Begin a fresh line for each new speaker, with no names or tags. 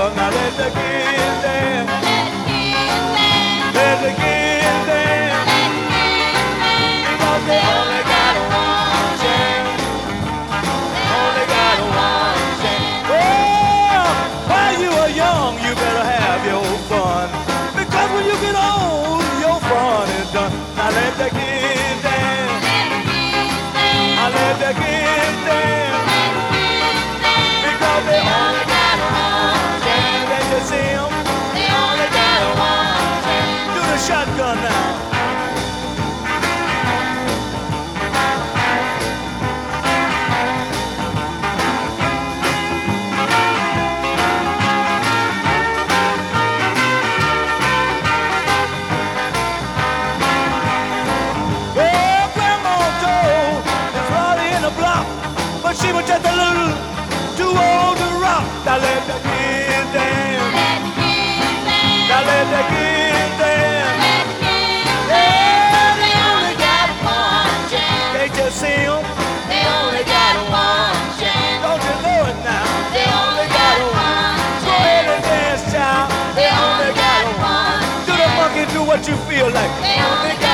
Now let the kids dance. Let the kids dance. Because they only got one chance. Only got one chance. Oh, while you are young, you better have your fun. Because when you get old, your fun is done. Now let the kids dance. Now let the kids dance. Because they only got one chance. Can't you see 'em? They only got one chance. Do the shotgun now. But she was just a little too old to rock. Now let the kids dance. Now let the kids dance. Yeah, they only got one chance. Can't you see 'em? They only got one chance. Don't you know it now? They only got one chance. Go ahead and dance, child. They only got one. Do the monkey, do what you feel like. They only got